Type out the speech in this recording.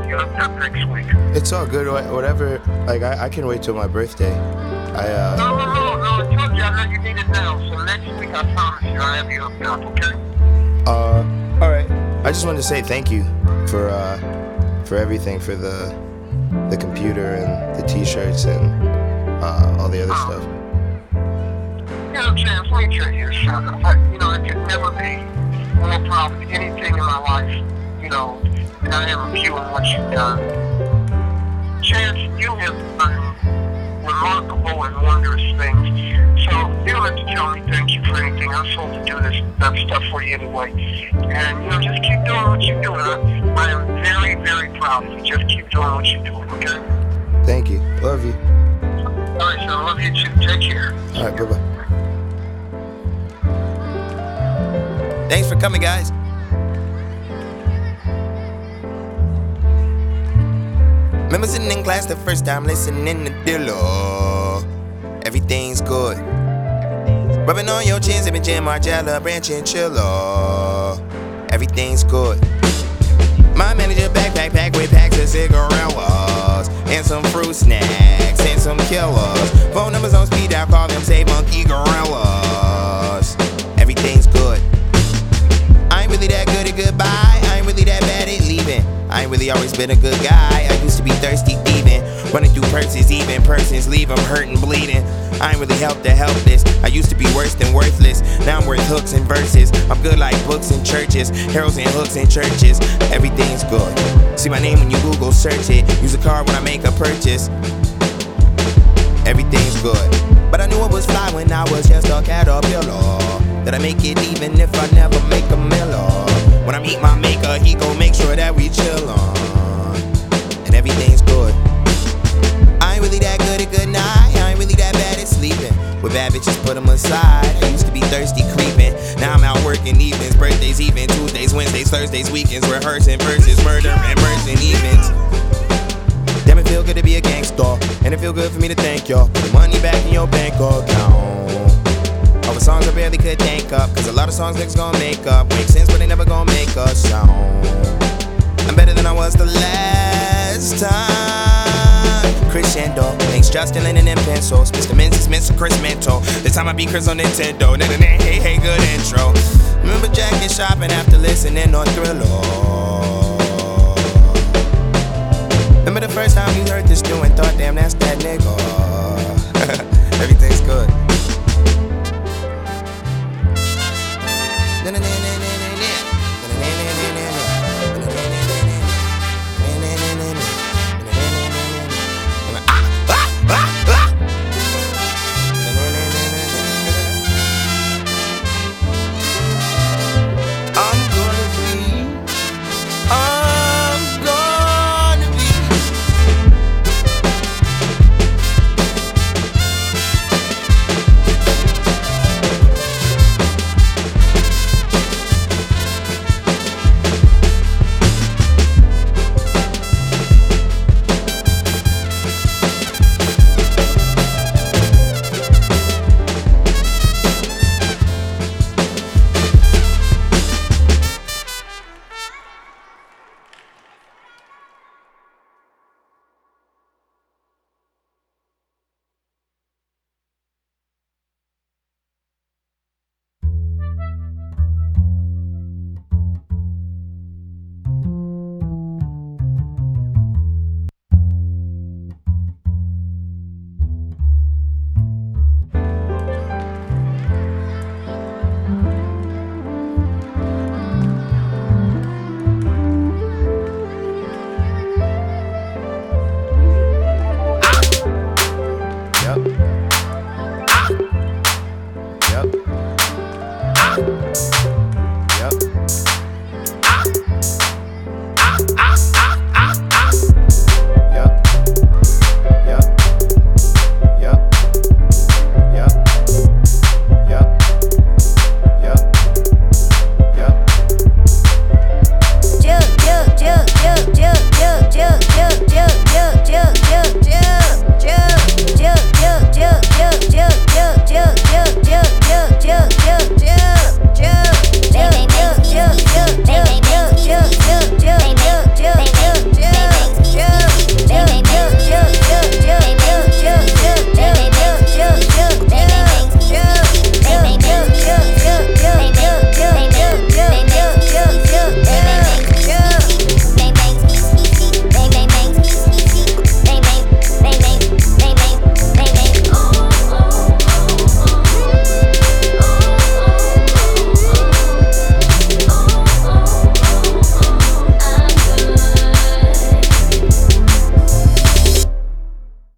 have you up next week? It's all good. Whatever. Like I can wait till my birthday. No, I told you I know you need it now. So next week I promise you I have you up, okay? All right. I just wanted to say thank you for everything, for the computer and the T-shirts and all the other stuff. You know, Chance, let me tell you something. I could never be more proud of anything in my life, than I am of you and what you've done. Chance, you have done remarkable and wondrous things. So you don't have to tell me thank you for anything. I'm supposed to do this stuff for you anyway. And, just keep doing what you're doing. I am very, very proud of you. Just keep doing what you're doing, okay? Thank you. Love you. All right, so I love you too. Take care. All right, bye-bye. Thanks for coming, guys. Remember sitting in class the first time listening to Dilla. Everything's good. Rubbing on your chins, sipping Jim Margiela, Branch and Chilla. Everything's good. My manager backpack packed with packs of cigarillas and some fruit snacks and some killers. Phone numbers on speed dial, call them, say monkey gorillas. Everything's good. I ain't really that good at goodbye. I ain't really that bad at leaving. I ain't really always been a good guy. I used to be thirsty thieving, running through purses, even persons leave them hurting, bleeding. I ain't really helped the helpless. I used to be worse than worthless. Now I'm worth hooks and verses. I'm good like books and churches, heralds and hooks and churches. Everything's good. See my name when you Google search it. Use a card when I make a purchase. Everything's good. But I knew it was fly when I was just a caterpillar. That I make it even if I never make a miller. When I meet my maker, he gon' make sure that we chill on. And everything's good. I ain't really that good at good night. I ain't really that bad at sleeping. With bad bitches, put them aside. I used to be thirsty creeping. Now I'm out working evenings, birthdays even, Tuesdays, Wednesdays, Thursdays, weekends, rehearsing verses, murder and merging events. Damn, it feel good to be a gangster, and it feel good for me to thank y'all. Put the money back in your bank account. All the songs I barely could think up, cause a lot of songs niggas gon' make up. Make sense, but they never gon' make a sound. I'm better than I was the last time. Crescendo, thanks Justin, Lennon, and pencils. Mr. Menzies, Mr. Chris Mental. This time I beat Chris on Nintendo. Hey, good intro. Remember Jack and shopping after listening on Thriller.